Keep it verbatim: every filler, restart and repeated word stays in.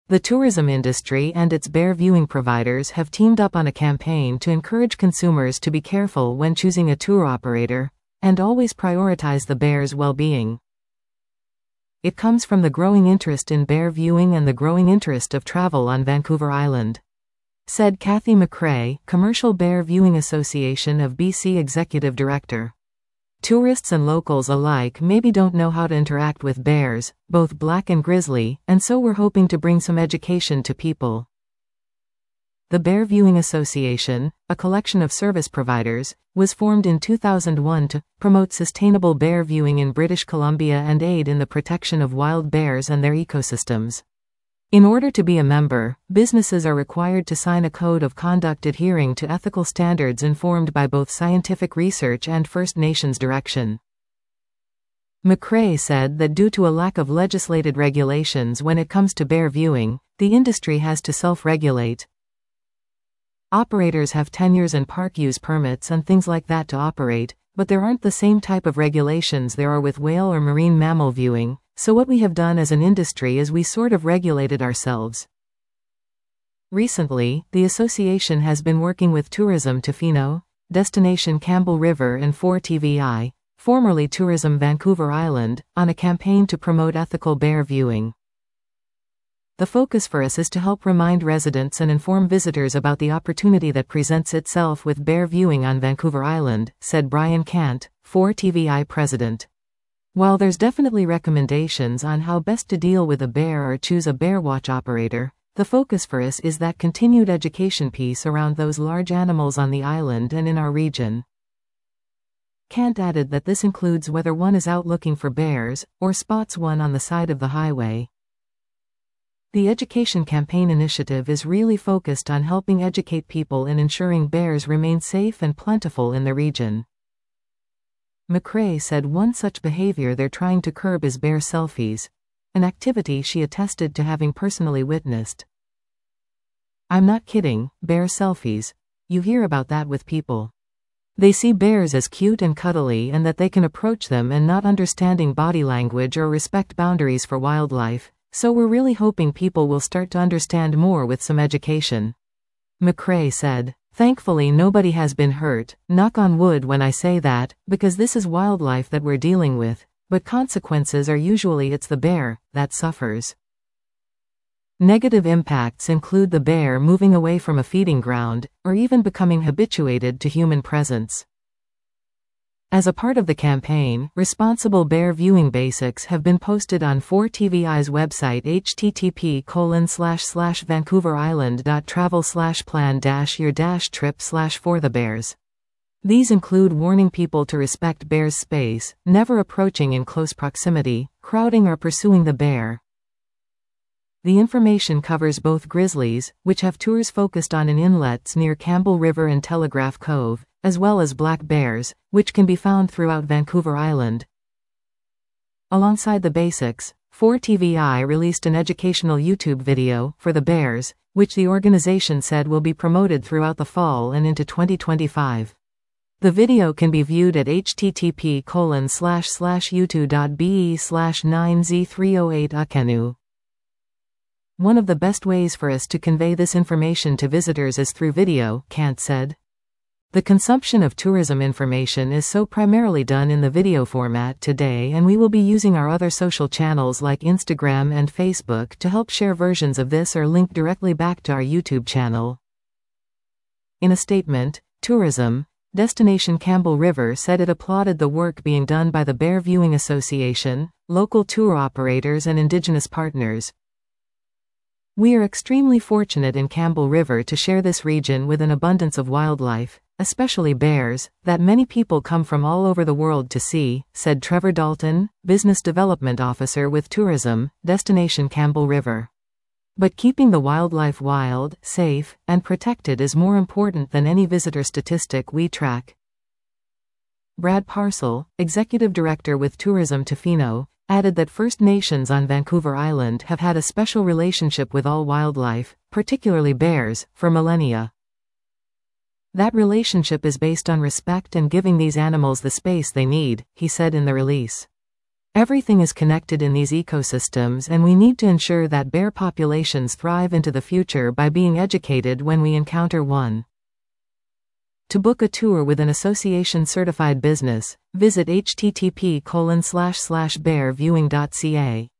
The tourism industry and its bear viewing providers have teamed up on a campaign to encourage consumers to be careful when choosing a tour operator, and always prioritize the bear's well-being. It comes from the growing interest in bear viewing and the growing interest of travel on Vancouver Island, said Kathy McRae, Commercial Bear Viewing Association of B C Executive Director. Tourists and locals alike maybe don't know how to interact with bears, both black and grizzly, and so we're hoping to bring some education to people. The Bear Viewing Association, a collection of service providers, was formed in two thousand one to promote sustainable bear viewing in British Columbia and aid in the protection of wild bears and their ecosystems. In order to be a member, businesses are required to sign a code of conduct adhering to ethical standards informed by both scientific research and First Nations direction. McRae said that due to a lack of legislated regulations when it comes to bear viewing, the industry has to self-regulate. Operators have tenures and park use permits and things like that to operate, but there aren't the same type of regulations there are with whale or marine mammal viewing. So what we have done as an industry is we sort of regulated ourselves. Recently, the association has been working with Tourism Tofino, Destination Campbell River and four T V I, formerly Tourism Vancouver Island, on a campaign to promote ethical bear viewing. The focus for us is to help remind residents and inform visitors about the opportunity that presents itself with bear viewing on Vancouver Island, said Brian Cant, four T V I president. While there's definitely recommendations on how best to deal with a bear or choose a bear watch operator, the focus for us is that continued education piece around those large animals on the island and in our region. Cant added that this includes whether one is out looking for bears, or spots one on the side of the highway. The education campaign initiative is really focused on helping educate people in ensuring bears remain safe and plentiful in the region. McRae said one such behavior they're trying to curb is bear selfies, an activity she attested to having personally witnessed. I'm not kidding, bear selfies. You hear about that with people. They see bears as cute and cuddly and that they can approach them and not understanding body language or respect boundaries for wildlife, so we're really hoping people will start to understand more with some education. McRae said. Thankfully nobody has been hurt, knock on wood when I say that, because this is wildlife that we're dealing with, but consequences are usually it's the bear that suffers. Negative impacts include the bear moving away from a feeding ground, or even becoming habituated to human presence. As a part of the campaign, responsible bear viewing basics have been posted on four T V I's website h t t p colon slash slash vancouver island dot travel slash plan dash your dash trip slash for the bears. These include warning people to respect bear's space, never approaching in close proximity, crowding or pursuing the bear. The information covers both grizzlies, which have tours focused on in inlets near Campbell River and Telegraph Cove, as well as black bears, which can be found throughout Vancouver Island. Alongside the basics, four T V I released an educational YouTube video for the bears, which the organization said will be promoted throughout the fall and into twenty twenty-five. The video can be viewed at h t t p colon slash slash youtube dot b e slash nine z three oh eight ukenu. One of the best ways for us to convey this information to visitors is through video, Cant said. The consumption of tourism information is so primarily done in the video format today, and we will be using our other social channels like Instagram and Facebook to help share versions of this or link directly back to our YouTube channel. In a statement, Tourism, Destination Campbell River said it applauded the work being done by the Bear Viewing Association, local tour operators and Indigenous partners. We are extremely fortunate in Campbell River to share this region with an abundance of wildlife, especially bears, that many people come from all over the world to see, said Trevor Dalton, Business Development Officer with Tourism, Destination Campbell River. But keeping the wildlife wild, safe, and protected is more important than any visitor statistic we track. Brad Parcel, Executive Director with Tourism Tofino, added that First Nations on Vancouver Island have had a special relationship with all wildlife, particularly bears, for millennia. That relationship is based on respect and giving these animals the space they need, he said in the release. Everything is connected in these ecosystems, and we need to ensure that bear populations thrive into the future by being educated when we encounter one. To book a tour with an association-certified business, visit h t t p colon slash slash bear viewing dot c a.